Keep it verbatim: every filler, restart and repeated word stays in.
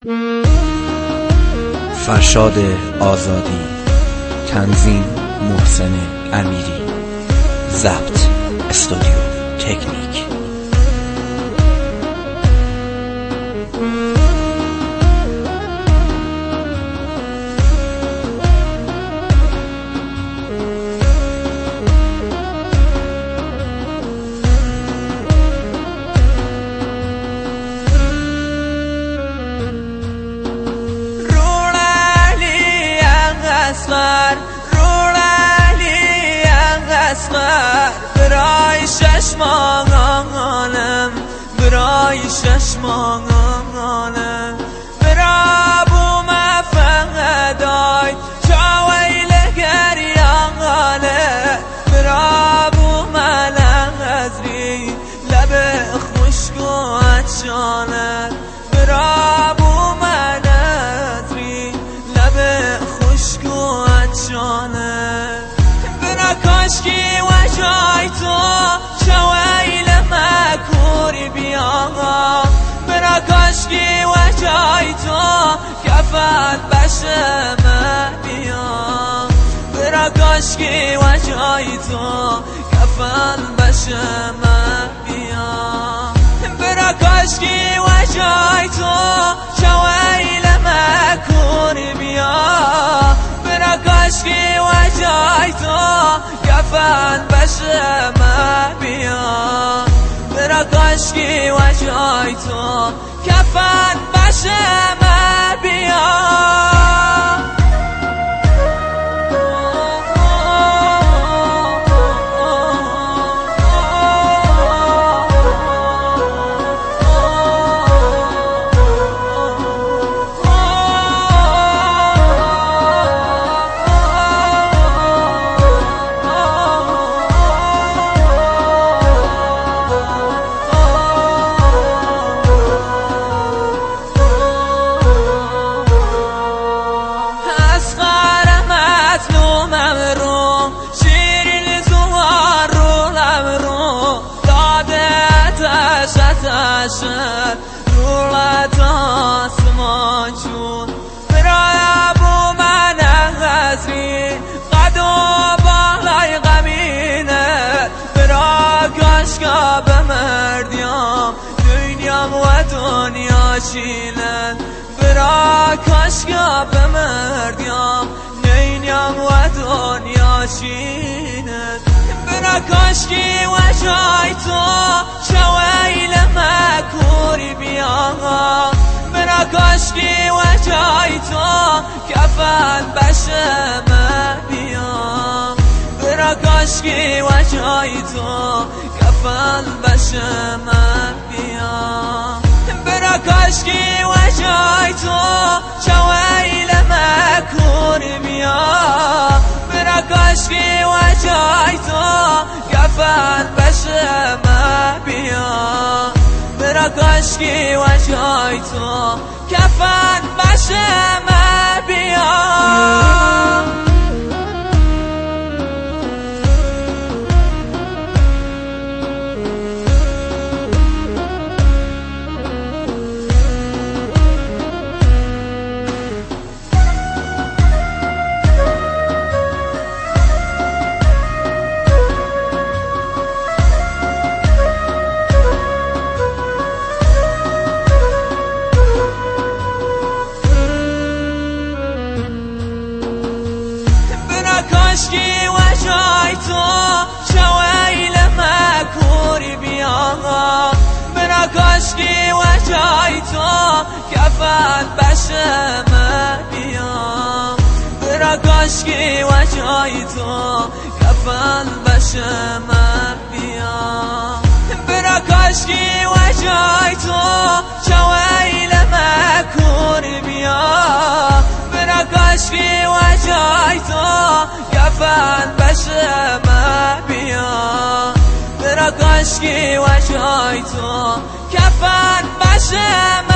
فرشاد آزادی، تنظیم محسن امیری، ضبط استودیو تکنیک. رولی انقصر برای ششمانم، برای ششمانم برا بوم فقدای چاویل گریانگاله برا بوم لغزری لب خشک و عطشانه برا بوم نظری لب خشک و عطشانه برا کاشکی و جای تو شویل مکوری بیاما برا کاشکی و جای تو کفت بشه من بیام برا کاشکی و جای تو کفت بشه من بیام برا کاشکی و جای تو شویل مکوری بیام برا کاشکی و جای تو کفن بشه من بیام برا کاشکی و جای تو کفن بشه من بیام رولت آسمان جون برای ابو من غزری قد و بالای غمینه برای کاشکا بمردیم دنیام و دنیا چینه برای کاشکا بمردیم دنیام و دنیا چینه برا کاشکی و جای تو شویل مکوری بیاما برا کاشکی و جای تو کفن بشه من بیام برا کاشکی و جای تو کفن بشه من بیام برا کاشکی و جای تو شویل مکوری بیام برا کاشکی و جای تو کفن بشه من بیام برا کاشکی و جای تو کفن بشه من بیام کاشکی و جای تو شویل مکوری بیاما برا کاشکی و جای تو کفن بشه من بیام برا کاشکی و جای تو کفن بشه من بیام برا کاشکی و جای تو شویل مکوری بیام برا کاشکی و جای تو کفن بشه من بیام برا کاشکی و جای تو کفن بشه من